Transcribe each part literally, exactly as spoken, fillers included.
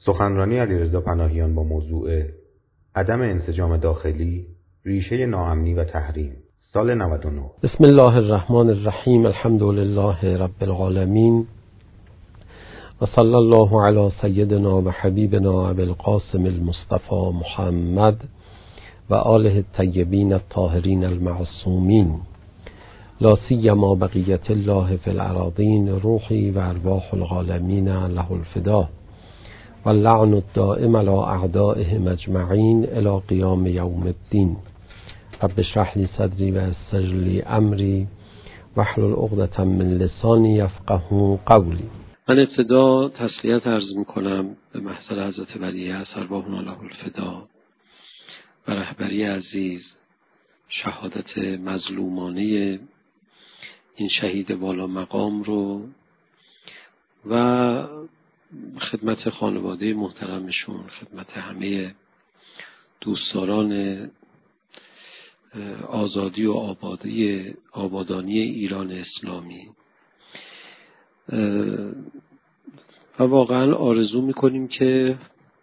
سخنرانی علیرضا پناهیان با موضوع عدم انسجام داخلی، ریشه ناامنی و تحریم، سال نود و نه. بسم الله الرحمن الرحیم. الحمد لله رب العالمین و صلی الله علی سیدنا و حبیبنا ابی القاسم المصطفى محمد و آله الطیبین الطاهرین المعصومین، لا سیما بقیت الله فی الاراضین، روحی و ارواح العالمین له الفدا و اللعن الدائم علی اعدائهم اجمعین الی قیام یوم الدین. رب اشرح لی صدری و یسر لی امری واحلل عقدة من لسانی یفقهوا قولی. من ابتدا تسلیت عرض میکنم به محضر حضرت ولیعصر ارواحنا له الفدا و رهبری عزیز، شهادت مظلومانه این شهید والا مقام رو و خدمت خانواده محترمشون، خدمت همه دوستداران آزادی و آبادی آبادانی ایران اسلامی. و واقعا آرزو میکنیم که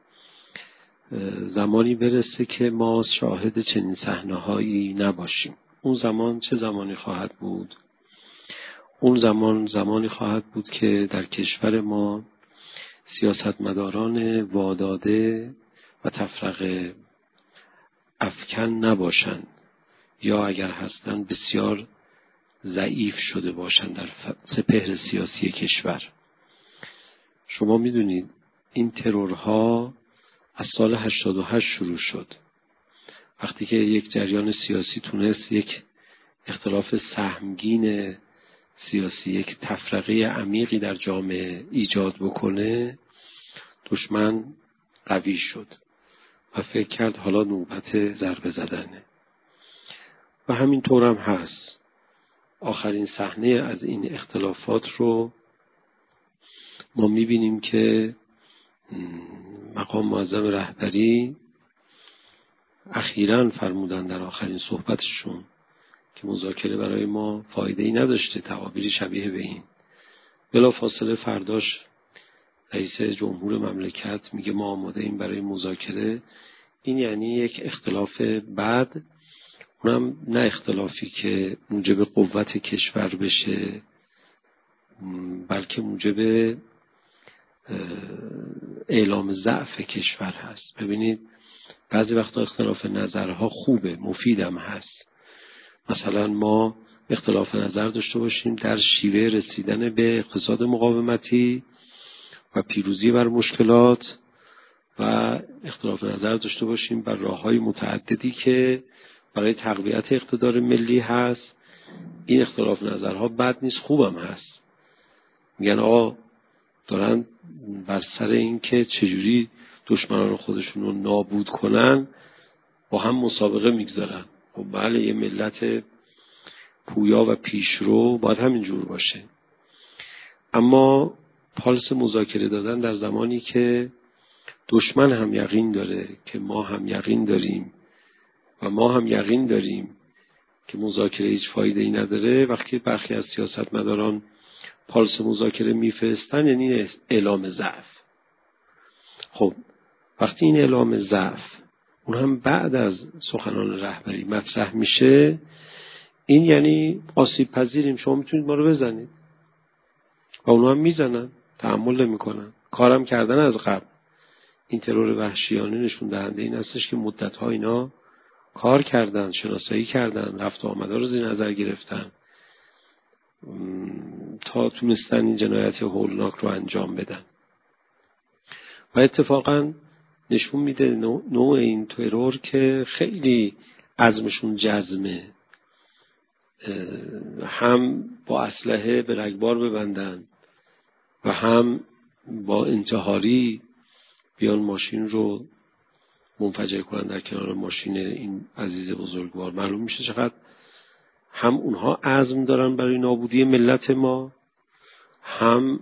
زمانی برسه که ما شاهد چنین صحنه‌هایی نباشیم. اون زمان چه زمانی خواهد بود؟ اون زمان زمانی خواهد بود که در کشور ما سیاستمداران واداده و تفرقه افکن نباشند، یا اگر هستند بسیار ضعیف شده باشند در سپهر سیاسی کشور. شما میدونید این ترورها از سال هشتاد و هشت شروع شد، وقتی که یک جریان سیاسی تونست یک اختلاف سهمگین سیاسی، یک تفرقه عمیقی در جامعه ایجاد بکنه، دشمن قوی شد و فکر کرد حالا نوبت ضربه زدنه. و همین طور هم هست. آخرین صحنه از این اختلافات رو ما میبینیم که مقام معظم رهبری اخیراً فرمودن در آخرین صحبتشون که مذاکره برای ما فایده‌ای نداشته، تعابیری شبیه به این. بلا فاصله فرداش رئیس جمهور مملکت میگه ما آماده ایم برای مذاکره. این یعنی یک اختلاف بد، اونم نه اختلافی که موجب قوت کشور بشه، بلکه موجب اعلام ضعف کشور هست. ببینید بعضی وقتا اختلاف نظرها خوبه، مفیدم هست. مثلا ما اختلاف نظر داشته باشیم در شیوه رسیدن به اقتصاد مقاومتی و پیروزی بر مشکلات، و اختلاف نظر داشته باشیم بر راه‌های متعددی که برای تقویت اقتدار ملی هست. این اختلاف نظرها بد نیست، خوبم هست. میگن آقا دارن بر سر این که چجوری دشمنان خودشون رو نابود کنن با هم مسابقه میگذارن. خب بله، یه ملت پویا و پیشرو باید همینجور باشه. اما پالس مذاکره دادن در زمانی که دشمن هم یقین داره که ما هم یقین داریم و ما هم یقین داریم که مذاکره هیچ فایده‌ای نداره، وقتی برخی از سیاستمداران پالس مذاکره میفرستن، یعنی اعلام ضعف. خب وقتی این اعلام ضعف اون هم بعد از سخنان رهبری مطرح میشه، این یعنی آسیب پذیریم، شما میتونید ما رو بزنید. و اونا هم میزنن، تحمل نمیکنن، کارم کردن از قبل. این ترور وحشیانه نشون دهنده این هستش که مدت‌ها اینا کار کردن، شناسایی کردن، رفت و آمده رو زیر نظر گرفتن تا تونستن این جنایت هولناک رو انجام بدن. و اتفاقا نشون میده نوع این ترور که خیلی عزمشون جزمه، هم با اسلحه به رگبار ببندن و هم با انتحاری بیان ماشین رو منفجر کنن در کنار ماشین این عزیز بزرگوار. معلوم میشه چقدر هم اونها عزم دارن برای نابودی ملت ما، هم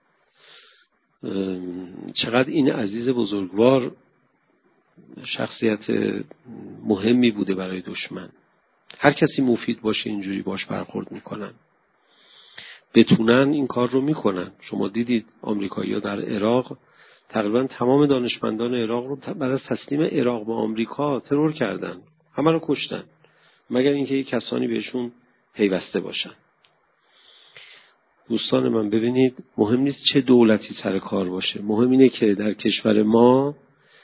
چقدر این عزیز بزرگوار شخصیت مهمی بوده برای دشمن. هر کسی مفید باشه اینجوری باش برخورد میکنن، بتونن این کار رو میکنن. شما دیدید آمریکایی‌ها در عراق تقریبا تمام دانشمندان عراق رو بعد از تسلیم عراق به آمریکا ترور کردن، همه رو کشتن، مگر اینکه یک کسانی بهشون پیوسته باشن. دوستان من ببینید، مهم نیست چه دولتی سر کار باشه، مهم اینه که در کشور ما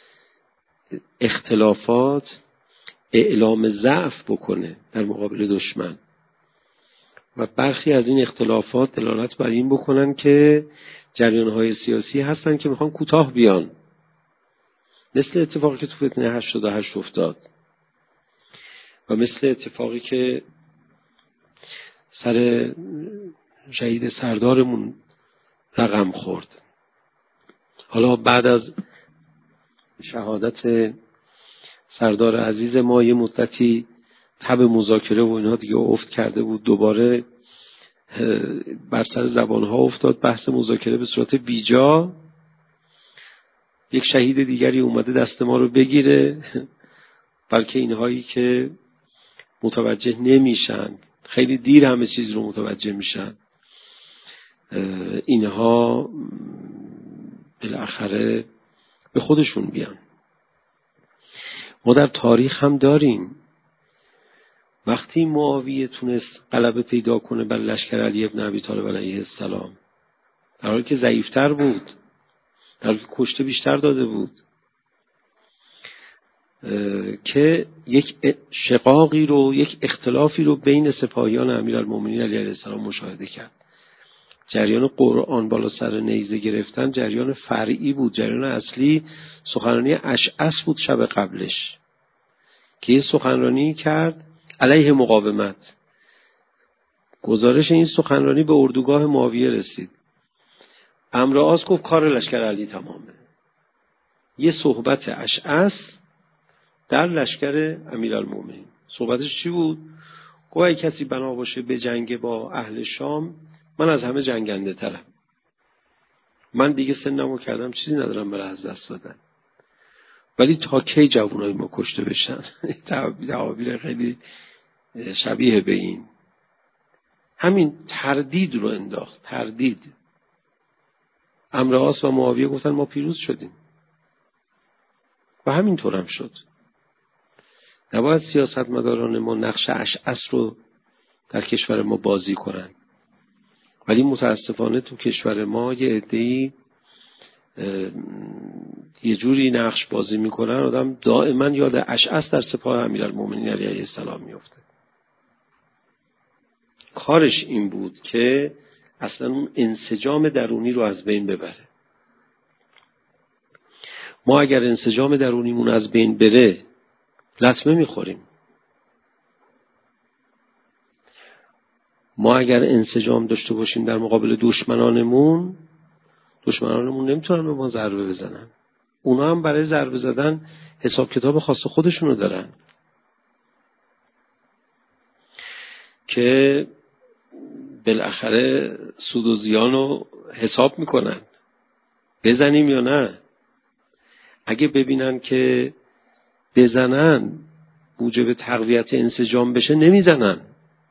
اختلافات اعلام ضعف بکنه در مقابل دشمن و برخی از این اختلافات دلالت بر این بکنن که جریان‌های سیاسی هستن که میخوان کوتاه بیان، مثل اتفاقی که تو فتنه هشتاد و هشت افتاد و مثل اتفاقی که سر شهید سردارمون رقم خورد. حالا بعد از شهادت سردار عزیز ما یه مدتی تب مذاکره و اینها دیگه افت کرده بود، دوباره بر سر زبانها افتاد بحث مذاکره به صورت بیجا. یک شهید دیگری اومده دست ما رو بگیره، بلکه اینهایی که متوجه نمیشن، خیلی دیر همه چیز رو متوجه میشن، اینها بالاخره به خودشون بیان. ما در تاریخ هم داریم وقتی معاویه تونست غلبه پیدا کنه بر لشکر علی ابن ابی طالب علیه السلام، در حالی که ضعیفتر بود، در حالی که کشته بیشتر داده بود، که یک شقاقی رو، یک اختلافی رو بین سپاهیان امیرالمومنین علی علیه السلام مشاهده کرد. جریان قرآن بالا سر نیزه گرفتن جریان فرعی بود، جریان اصلی سخنرانی اشعث بود شب قبلش که یه سخنرانی کرد علیه مقاومت. گزارش این سخنرانی به اردوگاه معاویه رسید. عمرو عاص گفت کار لشکر علی تمامه. یه صحبت اشعث در لشکر امیرالمومنین. صحبتش چی بود؟ گفت اگه کسی بنا باشه به جنگ با اهل شام، من از همه جنگنده ترم، من دیگه سنمو کردم، چیزی ندارم برای از دست دادن، ولی تا کی جوانای ما کشته بشن؟ تعابیر خیلی شبیه به این. همین تردید رو انداخت، تردید. عمرو عاص و معاویه گفتن ما پیروز شدیم و همینطور هم شد. نباید سیاستمداران ما نقش اشعث رو در کشور ما بازی کنن، ولی متاسفانه تو کشور ما یه عده‌ای یه جوری نقش بازی میکنن، آدم دائما یاد اشعث در سپاه امیرالمومنین علیه السلام میفته. کارش این بود که اصلا اون انسجام درونی رو از بین ببره. ما اگر انسجام درونیمون از بین بره لطمه میخوریم. ما اگر انسجام داشته باشیم در مقابل دشمنانمون، دشمنانمون نمیتونن به ما ضربه بزنن. اونا هم برای ضربه زدن حساب کتاب خاص خودشونو دارن که بالاخره سود و زیانو حساب میکنن، بزنیم یا نه. اگه ببینن که بزنن موجب تقویت انسجام بشه نمیزنن،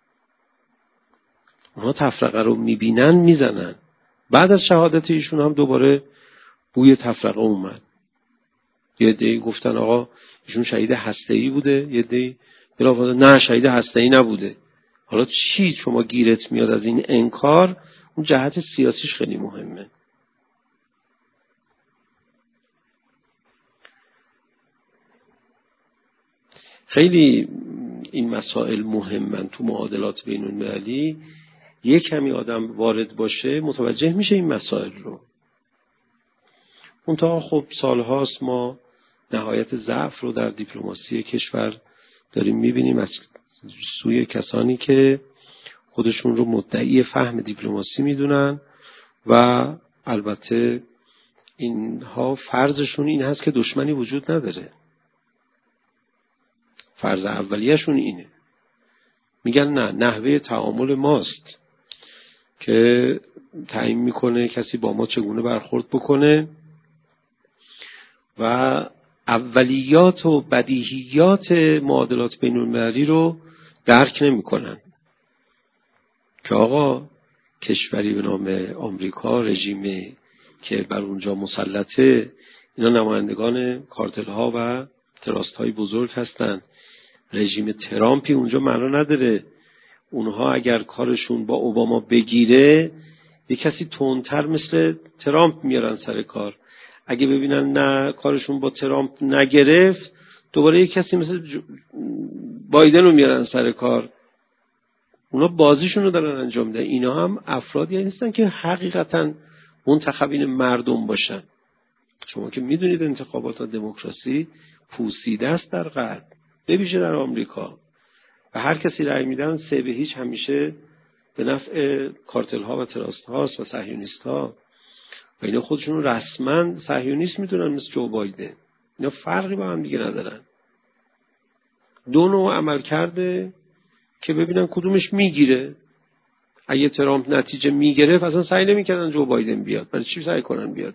اونا تفرقه رو میبینن میزنن. بعد از شهادت ایشون هم دوباره بوی تفرقه اومد. یه عده‌ای گفتن آقا ایشون شهید هسته‌ای بوده، یه عده‌ای بلافاصله نه شهید هسته‌ای نبوده. حالا چی شما گیرت میاد از این انکار؟ اون جهت سیاسیش خیلی مهمه. خیلی این مسائل مهمن تو معادلات بین المللی. یک کمی آدم وارد باشه متوجه میشه این مسائل رو. منتها خب سالهاست ما نهایت ضعف رو در دیپلماسی کشور داریم میبینیم از سوی کسانی که خودشون رو مدعی فهم دیپلماسی میدونن و البته اینها فرضشون این هست که دشمنی وجود نداره. فرض اولیه‌شون اینه. میگن نه، نحوه تعامل ماست که تعیین میکنه کسی با ما چگونه برخورد بکنه و اولیات و بدیهیات معادلات بین المللی رو درک نمیکنن که آقا کشوری به نام آمریکا، رژیم که بر اونجا مسلطه، اینا نمایندگان کارتل ها و تراست های بزرگ هستن. رژیم ترامپی اونجا معنا نداره. اونها اگر کارشون با اوباما بگیره یه کسی تندتر مثل ترامپ میارن سر کار. اگه ببینن نه کارشون با ترامپ نگرفت، دوباره یه کسی مثل بایدن رو میارن سر کار. اونا بازیشون رو دارن انجام میدن. اینا هم افرادی نیستن که حقیقتا منتخبین مردم باشن. شما که میدونید انتخابات و دموکراسی پوسیده است در غرب، به ویژه در آمریکا، و هر کسی رأی میدن سه به هیچ همیشه به نفع کارتل ها و تراست هاست و صهیونیست ها. و اینا خودشون رسما صهیونیست میدونن مثل جو بایدن. اینا فرقی با هم دیگه ندارن. دو نوع عمل کرده که ببینن کدومش میگیره. اگه ترامپ نتیجه میگرفت اصلا سعی نمیکردن جو بایدن بیاد. برای چی سعی کنن بیاد؟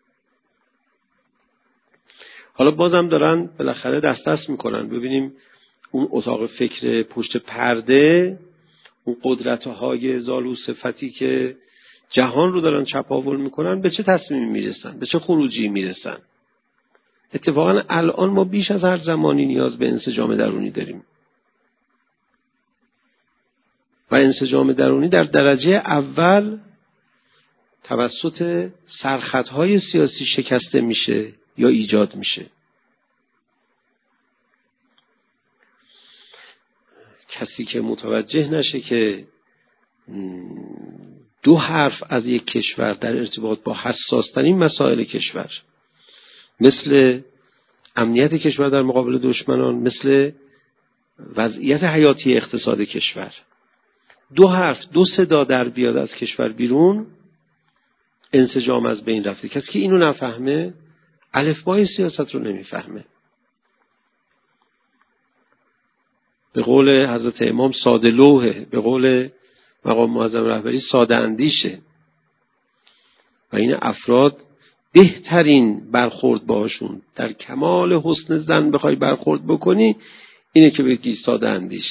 حالا بازم دارن بالاخره دست دست میکنن. ببینیم اون اتاق فکر پشت پرده، اون قدرت‌های زالو صفتی که جهان رو دارن چپاول میکنن، به چه تصمیمی میرسن، به چه خروجی میرسن. اتفاقا الان ما بیش از هر زمانی نیاز به انسجام درونی داریم و انسجام درونی در درجه اول توسط سرخطهای سیاسی شکسته میشه یا ایجاد میشه. کسی که متوجه نشه که دو حرف از یک کشور در ارتباط با حساس‌ترین مسائل کشور، مثل امنیت کشور در مقابل دشمنان، مثل وضعیت حیاتی اقتصاد کشور، دو حرف دو صدا در بیاد از کشور بیرون، انسجام از بین رفته. کسی که اینو نفهمه الفبای سیاست رو نمیفهمه. به قول حضرت امام ساده لوحه، به قول مقام معظم رهبری ساده اندیشه. و این افراد بهترین برخورد باشون در کمال حسن ظن بخوای برخورد بکنی اینه که بگی ساده اندیش.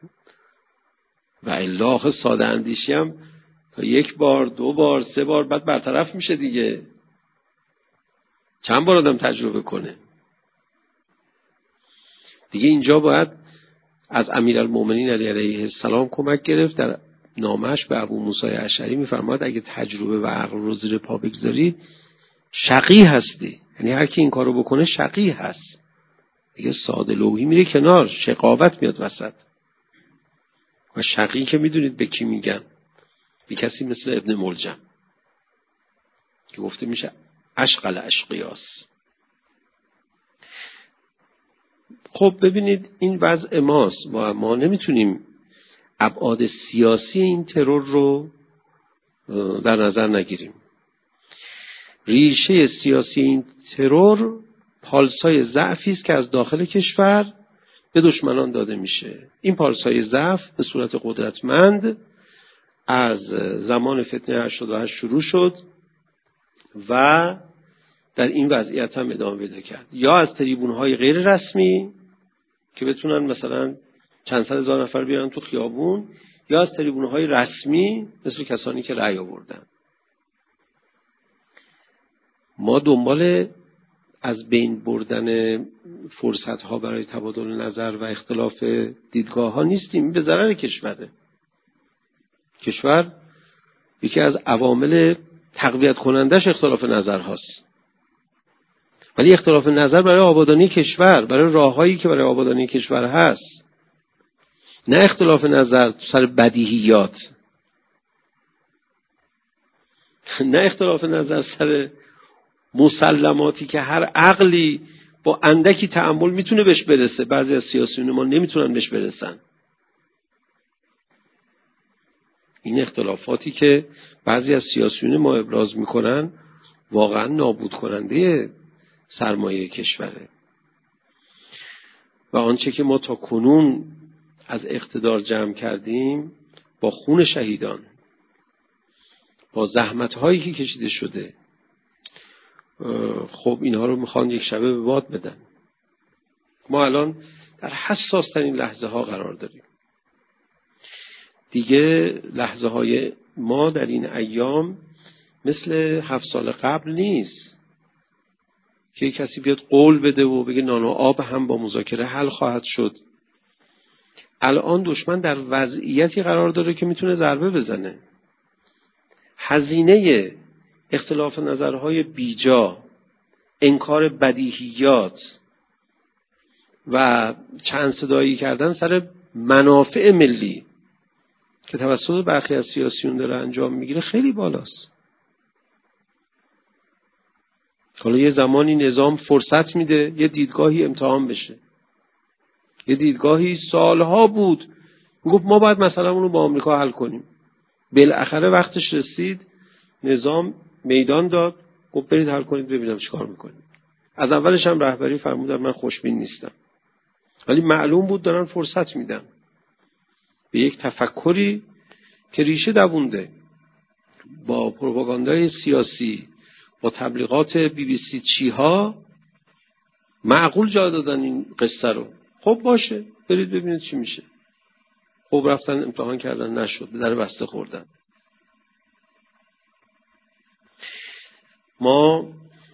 و الا ساده اندیشی هم تا یک بار دو بار سه بار بعد برطرف میشه دیگه. چند بار آدم تجربه کنه دیگه. اینجا باید از امیرالمومنین علی علیه السلام کمک گرفت. در نامش به ابو موسی اشعری میفرماد اگه تجربه و عقل رو زیر پا بگذاری شقی هستی. یعنی هر کی این کارو بکنه شقی هست دیگه. ساده لوحی میره کنار، شقاوت میاد وسط. و شقی که میدونید به کی میگن؟ به کسی مثل ابن ملجم که گفته میشه اشقل اشقیاس. خب ببینید این وضع ماست و ما نمیتونیم ابعاد سیاسی این ترور رو در نظر نگیریم. ریشه سیاسی این ترور پالسای ضعفی است که از داخل کشور به دشمنان داده میشه. این پالسای ضعف به صورت قدرتمند از زمان فتنه هشتاد و هشت شروع شد و در این وضعیت هم ادامه پیدا کرد. یا از تریبون‌های غیر رسمی که بتونن مثلا چند صد هزار نفر بیارن تو خیابون، یا از تریبون‌های رسمی مثل کسانی که رأی آوردن. ما دنبال از بین بردن فرصت‌ها برای تبادل نظر و اختلاف دیدگاه‌ها نیستیم. این به ضرر کشوره. کشور یکی از عوامل تقویت کنندش اختلاف نظر هاست. ولی اختلاف نظر برای آبادانی کشور، برای راههایی که برای آبادانی کشور هست، نه اختلاف نظر سر بدیهیات، نه اختلاف نظر سر مسلماتی که هر عقلی با اندکی تأمل میتونه بهش برسه. بعضی از سیاسیون ما نمیتونن بهش برسن. این اختلافاتی که بعضی از سیاسیون ما ابراز میکنن واقعا نابود کننده سرمایه کشوره. و آنچه که ما تا کنون از اقتدار جمع کردیم با خون شهیدان، با زحمت‌هایی که کشیده شده، خب اینها رو میخوان یک شبه به باد بدن. ما الان در حساس ترین لحظه ها قرار داریم. دیگه لحظه های ما در این ایام مثل هفت سال قبل نیست که کسی بیاد قول بده و بگه نان و آب هم با مذاکره حل خواهد شد. الان دشمن در وضعیتی قرار داره که میتونه ضربه بزنه. هزینه اختلاف نظرهای بیجا، انکار بدیهیات و چند صدایی کردن سر منافع ملی که توسط برخی از سیاسیون داره انجام میگیره خیلی بالاست. حالا یه زمانی نظام فرصت میده یه دیدگاهی امتحان بشه، یه دیدگاهی سالها بود میگفت ما باید مثلا اونو با آمریکا حل کنیم، بالاخره وقتش رسید نظام میدان داد گفت برید حل کنید ببینم چیکار میکنید. از اولش هم رهبری فرمودن من خوشبین نیستم، ولی معلوم بود دارن فرصت میدن به یک تفکری که ریشه دوونده با پروپاگاندای سیاسی، با تبلیغات بی بی سی چی ها. معقول جا دادن این قصه رو. خب باشه برید ببینید چی میشه. خب رفتن امتحان کردن نشد، به در بسته خوردن. ما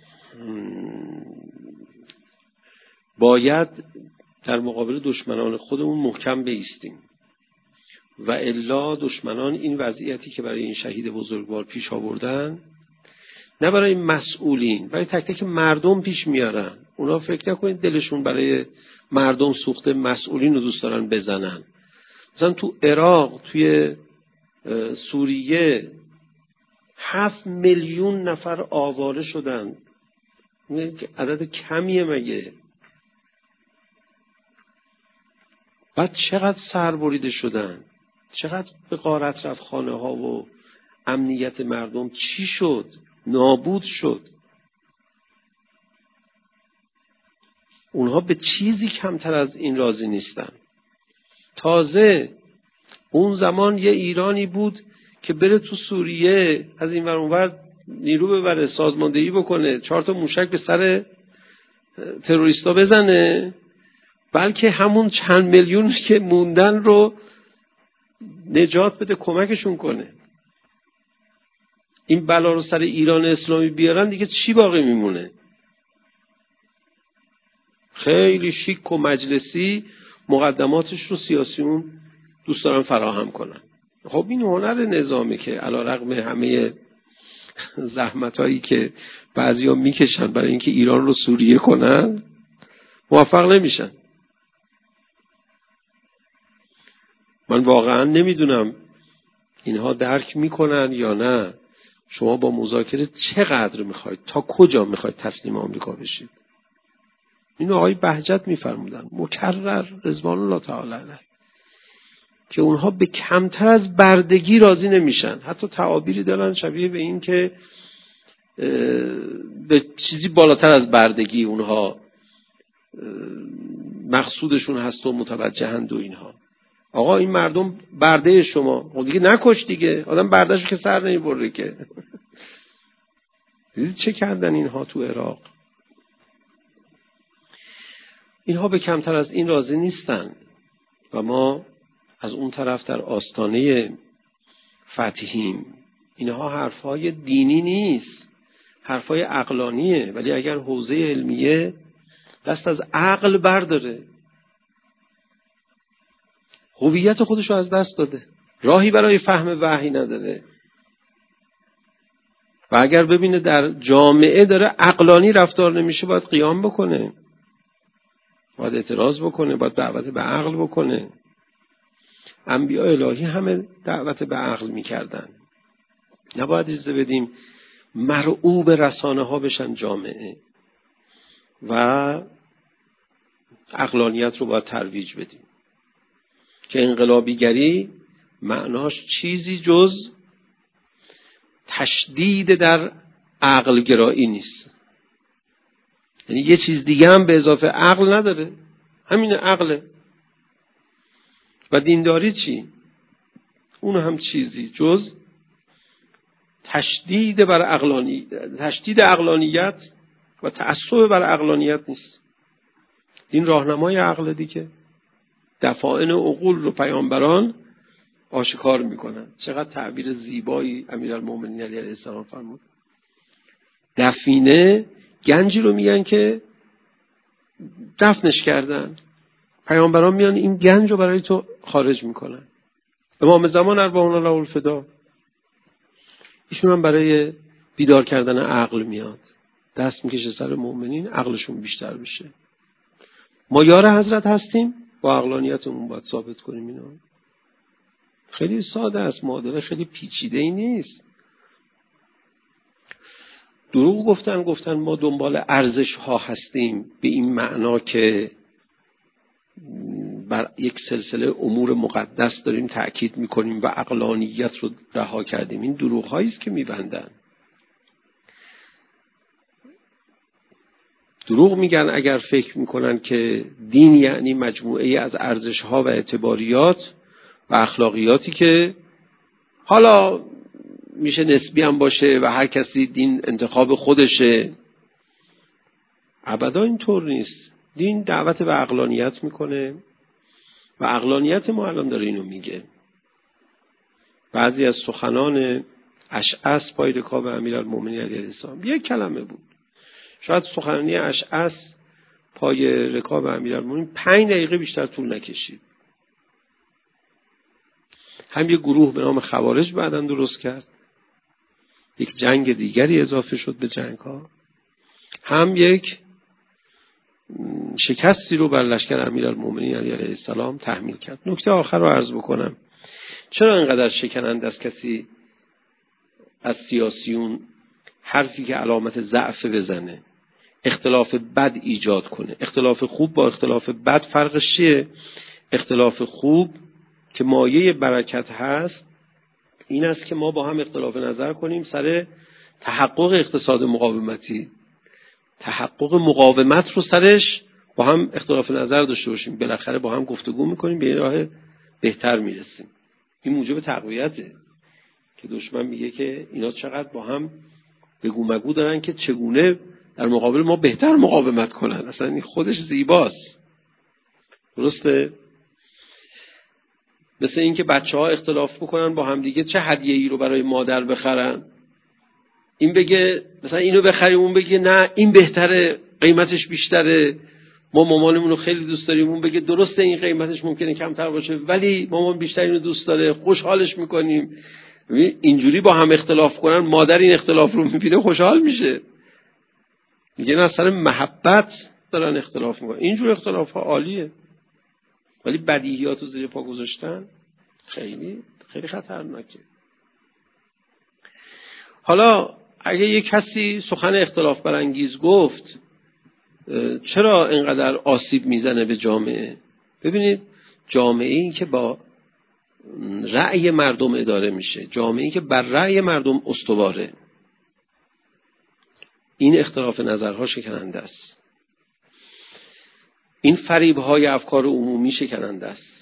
باید در مقابل دشمنان خودمون محکم بایستیم و الا دشمنان این وضعیتی که برای این شهید بزرگوار پیش آوردن نه برای مسئولین، برای تک تک مردم پیش میارن. اونا فکر نکنید دلشون برای مردم سوخته مسئولین رو دوست دارن بزنن. مثلا تو عراق، توی سوریه هفت میلیون نفر آواره شدن. عدد کمیه مگه؟ بعد چقدر سربریده شدن، چقدر به غارت رفت خانه ها و امنیت مردم چی شد؟ نابود شد. اونها به چیزی کمتر از این راضی نیستن. تازه اون زمان یه ایرانی بود که بره تو سوریه از این ور اون ور نیرو ببره، سازماندهی بکنه، چهار تا موشک به سر تروریستا بزنه، بلکه همون چند میلیون که موندن رو نجات بده، کمکشون کنه. این بلا رو سر ایران اسلامی بیارن دیگه چی باقی میمونه؟ خیلی شیک و مجلسی مقدماتش رو سیاسیون دوست دارن فراهم کنن. خب این هنر نظامی که علی رغم همه زحمتایی که بعضیا میکشن برای اینکه ایران رو سوریه کنن موفق نمیشن. من واقعا نمیدونم اینها درک میکنن یا نه. شما با مذاکره چقدر میخواید، تا کجا میخواید تسلیم آمریکا بشید؟ اینو آقای بهجت میفرمودن مکرر رضوان الله تعالی علیه که اونها به کمتر از بردگی راضی نمیشن. حتی تعابیری دارن شبیه به این که به چیزی بالاتر از بردگی اونها مقصودشون هست و متوجهند و اینها. آقا این مردم برده شما، خب دیگه نکش دیگه، آدم بردهشو که سر نمیبره که. دیدید چه کردن اینها تو عراق؟ اینها به کمتر از این راضی نیستن و ما از اون طرف در آستانه فتحیم. اینها حرفای دینی نیست، حرفای عقلانیه، ولی اگر حوزه علمیه دست از عقل برداره، هویت خودش رو از دست داده، راهی برای فهم وحی نداره و اگر ببینه در جامعه داره عقلانی رفتار نمیشه باید قیام بکنه، باید اعتراض بکنه، باید دعوت به عقل بکنه. انبیاء الهی همه دعوت به عقل میکردن. نباید اجازه بدیم مرعوب رسانه ها بشن جامعه و عقلانیت رو باید ترویج بدیم که انقلابیگری معناش چیزی جز تشدید در عقل گرایی نیست. یعنی یه چیز دیگه هم به اضافه عقل نداره، همین عقله. و دینداری چی؟ اون هم چیزی جز تشدید بر عقلانی تشدید عقلانیت و تعصب بر عقلانیت نیست. دین راهنمای عقل دیگه. دفاعن عقول رو پیامبران آشکار میکنن. چقدر تعبیر زیبایی امیرالمومنین علی علیه السلام فرمود. دفینه گنجی رو میگن که دفنش کردن، پیامبران میان این گنج رو برای تو خارج میکنن. امام زمان ارواحنا له الفدا، ایشون هم برای بیدار کردن عقل میاد، دست میکشه سر مؤمنین عقلشون بیشتر بشه. ما یار حضرت هستیم، با عقلانیتمون باید ثابت کنیم اینا. خیلی ساده است، معادله خیلی پیچیده ای نیست. دروغ گفتن گفتن ما دنبال ارزش ها هستیم به این معنا که بر یک سلسله امور مقدس داریم تأکید میکنیم و عقلانیت رو رها کردیم. این دروغ هایی است که میبندن. دروغ میگن اگر فکر میکنن که دین یعنی مجموعه از ارزش ها و اعتباریات و اخلاقیاتی که حالا میشه نسبی هم باشه و هر کسی دین انتخاب خودشه. ابدا اینطور نیست. دین دعوت به عقلانیت میکنه و عقلانیت ما الان داره اینو میگه. بعضی از سخنان اشعث پای رکاب امیرالمومنین علیه السلام یک کلمه بود. شاید سخنرانی اشعث پای رکاب امیرالمومنین پنج دقیقه بیشتر طول نکشید. هم یک گروه به نام خوارج بعداً درست کرد، یک جنگ دیگری اضافه شد به جنگ ها، هم یک شکستی رو بر لشکر امیرالمومنین علیه السلام تحمیل کرد. نکته آخر رو عرض بکنم. چرا اینقدر شکننده است کسی از سیاسیون حرفی که علامت ضعف بزنه، اختلاف بد ایجاد کنه؟ اختلاف خوب با اختلاف بد فرقش چیه؟ اختلاف خوب که مایه برکت هست این است که ما با هم اختلاف نظر کنیم سر تحقق اقتصاد مقاومتی، تحقق مقاومت رو سرش با هم اختلاف نظر داشته باشیم، بالاخره با هم گفتگو میکنیم به راه بهتر میرسیم. این موجب تقویته که دشمن میگه که اینا چقدر با هم بگو مگو دارن که چگونه در مقابل ما بهتر مقاومت کنن. اصلا این خودش زیباست. درسته؟ مثل این که بچه ها اختلاف بکنن با هم دیگه چه هدیه ای رو برای مادر بخرن. این بگه مثلا اینو بخریم، اون بگه نه این بهتره، قیمتش بیشتره، ما مامانمون رو خیلی دوست داریم. اون بگه درسته این قیمتش ممکنه کمتر باشه ولی مامان بیشتر اینو دوست داره، خوشحالش میکنیم. اینجوری با هم اختلاف کنن، مادر این اختلاف رو میبینه خوشحال میشه، میگه نه سر محبت دارن اختلاف میکنن. اینجور اختلاف ها عالیه، ولی بدیهیات رو زیر پا گذاشتن خیلی خیلی خطرناکه. حالا اگه یک کسی سخن اختلاف برانگیز گفت چرا اینقدر آسیب میزنه به جامعه؟ ببینید جامعه این که با رأی مردم اداره میشه، جامعه این که بر رأی مردم استواره، این اختلاف نظرها شکننده است. این فریب‌های افکار عمومی شکننده است.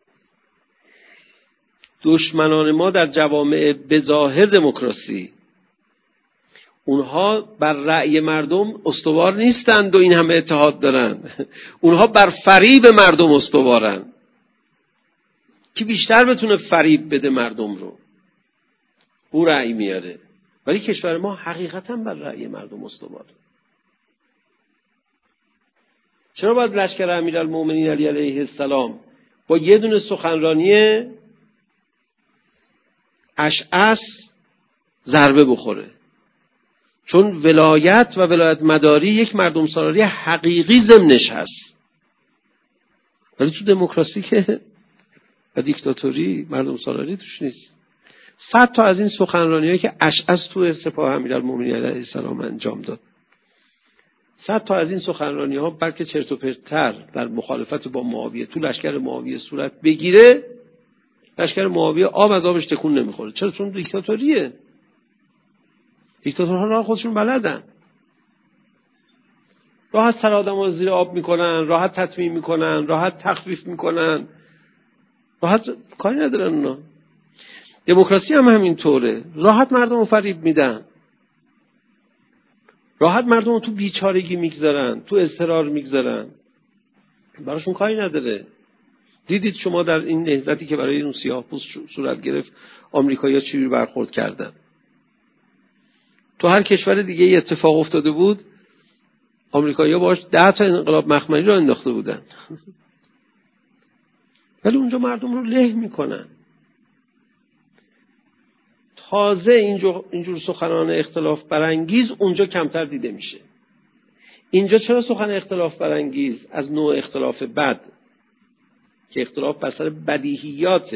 دشمنان ما در جوامع بظاهر دموکراسی، اونها بر رأی مردم استوار نیستند و این همه اتحاد دارن. اونها بر فریب مردم استوارن که بیشتر بتونه فریب بده مردم رو، او رأی میاره. ولی کشور ما حقیقتا بر رأی مردم استواره. چرا باید لشکر امیرالمومنین علی علیه السلام با یه دونه سخنرانی اشعث ضربه بخوره؟ چون ولایت و ولایت مداری یک مردم سالاری حقیقی ضمنش هست. ولی تو دموکراسی که و دیکتاتوری مردم سالاری توش نیست. صد تا از این سخنرانی‌هایی که اشعث تو سپاه امیرالمومنین علیه السلام انجام داد، صد تا از این سخنرانی‌ها بلکه چرت و پرت‌تر در مخالفت با معاویه تو لشکر معاویه صورت بگیره، لشکر معاویه آب از آبش تکون نمیخوره. چرا؟ چون دیکتاتوریه. دیکتاتورها راه خودشون بلدن، راحت سر آدم‌ها زیر آب میکنن، راحت تطمیم میکنن، راحت تخفیف میکنن، راحت کاری ندارن اونا. دموکراسی هم همین طوره، راحت مردم رو فریب میدن، راحت مردم رو تو بیچارگی میگذارن، تو اضطرار میگذارن، براشون کاری نداره. دیدید شما در این نهضتی که برای اون سیاه‌پوست صورت گرفت آمریکایی‌ها چجوری برخورد کردن؟ تو هر کشور دیگه ای اتفاق افتاده بود آمریکایی‌ها باهاش ده تا انقلاب مخملی رو انداخته بودن، ولی اونجا مردم رو له میکنن. تازه اینجور, اینجور سخنان اختلاف برانگیز اونجا کمتر دیده میشه. اینجا چرا سخن اختلاف برانگیز از نوع اختلاف بد که اختلاف بر سر بدیهیات،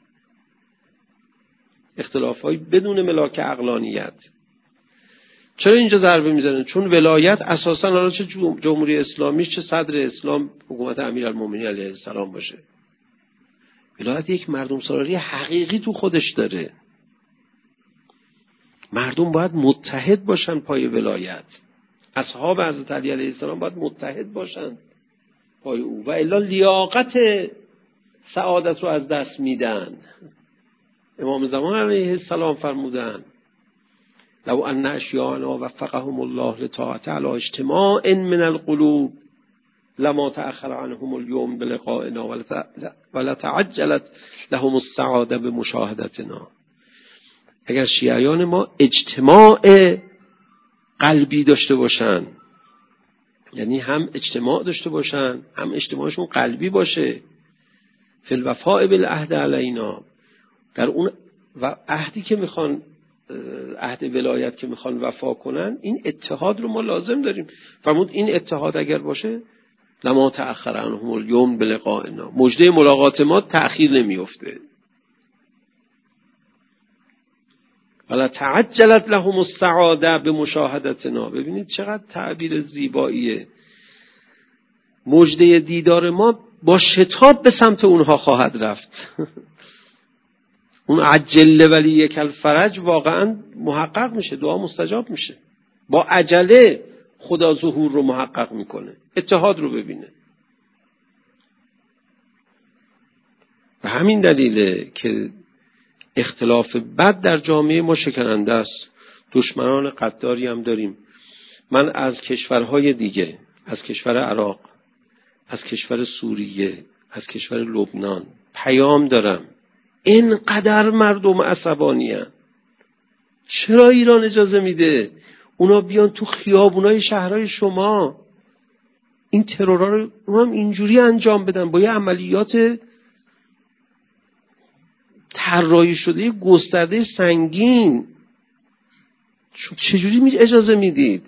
اختلاف‌های بدون ملاک عقلانیت، چرا اینجا ضربه میزنن؟ چون ولایت اساساً حالا چه جمهوری اسلامی چه صدر اسلام حکومت امیرالمومنین علیه السلام باشه، ولایت یک مردم سالاری حقیقی تو خودش داره. مردم باید متحد باشن پای ولایت. اصحاب حضرت علی علیه السلام باید متحد باشن پای او، و الا لیاقت سعادت رو از دست میدن. امام زمان علیه السلام فرمودن لو ان اشیاءنا وفقهم الله لطاعت علی اجتماع من القلوب لما تأخر عنهم اليوم بلقائنا ولتعجلت لهم السعاده بمشاهدتنا. اگر شیعیان ما اجتماع قلبی داشته باشن، یعنی هم اجتماع داشته باشن هم اجتماعشون قلبی باشه، فی الوفاء بالعهد علینا، در اون و عهدی که میخوان، عهد ولایت که میخوان وفا کنن، این اتحاد رو ما لازم داریم. فرمود این اتحاد اگر باشه لما تأخر عنهم اليوم بلقائنا، مژده ملاقات ما تأخیر نمیفته. ولا تعجلت لهم السعاده بمشاهدتنا. ببینید چقدر تعبیر زیباییه. مژده دیدار ما با شتاب به سمت اونها خواهد رفت. اون عجل ولی یک الفرج واقعا محقق میشه، دعا مستجاب میشه. با عجله خدا ظهور رو محقق میکنه، اتحاد رو ببینه. و همین دلیله که اختلاف بد در جامعه ما شکننده است. دشمنان قداری هم داریم. من از کشورهای دیگه، از کشور عراق، از کشور سوریه، از کشور لبنان پیام دارم. اینقدر مردم عصبانی هستند. چرا ایران اجازه میده اونا بیان تو خیابونای شهرهای شما این ترورها رو هم اینجوری انجام بدن با یه عملیات طراحی شده گسترده سنگین؟ چجوری می اجازه میدید؟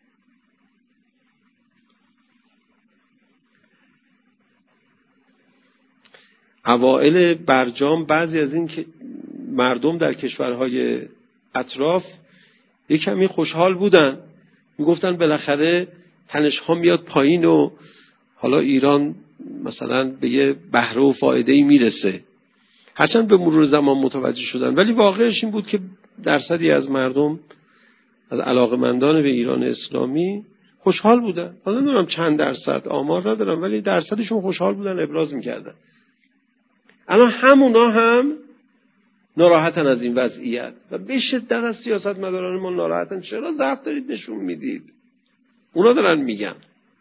اوائل برجام بعضی از این که مردم در کشورهای اطراف یک کمی خوشحال بودن، میگفتن بالاخره تنش ها میاد پایین و حالا ایران مثلا به یه بهره و فایده‌ای میرسه. هرچند به مرور زمان متوجه شدن، ولی واقعش این بود که درصدی از مردم، از علاقمندان به ایران اسلامی خوشحال بودن. حالا نمیدونم چند درصد، آمار ندارم، ولی درصدشون خوشحال بودن، ابراز میکردن. الان همونا هم ناراحتن از این وضعیت و به شدت از سیاستمداران ما ناراحتن. چرا ضعف دارید نشون میدید؟ اونا دارن میگن.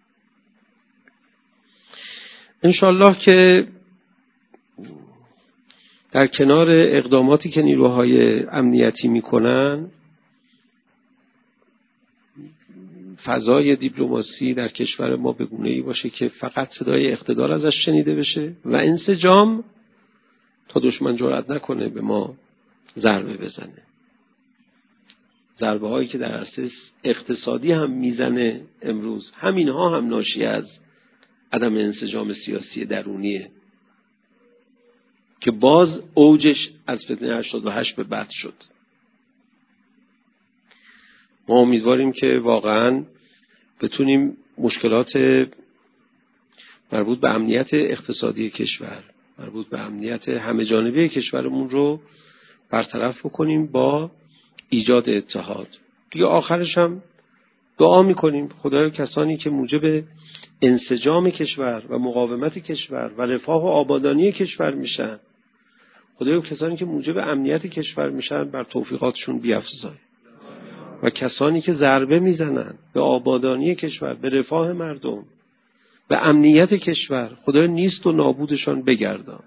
انشالله که در کنار اقداماتی که نیروهای امنیتی میکنن، فضای دیپلماسی در کشور ما به گونه‌ای باشه که فقط صدای اقتدار ازش شنیده بشه و انسجام، تا دشمن جرأت نکنه به ما ضربه بزنه. ضربه هایی که در اساس اقتصادی هم میزنه امروز، همینها هم ناشی از عدم انسجام سیاسی درونیه که باز اوجش از فتنه هشتاد و هشت به بعد شد. ما امیدواریم که واقعا بتونیم مشکلات مربوط به امنیت اقتصادی کشور، مربوط به امنیت همه جانبه کشورمون رو برطرف بکنیم با ایجاد اتحاد. دیگه آخرش هم دعا میکنیم خدایا کسانی که موجب انسجام کشور و مقاومت کشور و رفاه و آبادانی کشور میشن، خدایا کسانی که موجب امنیت کشور میشن بر توفیقاتشون بیفزای، و کسانی که ضربه میزنن به آبادانی کشور، به رفاه مردم، به امنیت کشور. خدای نیست و نابودشان بگردان.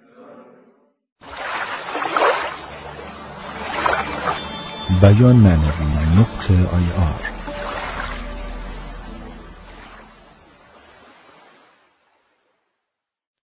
بیان معنوی نقطه آی آر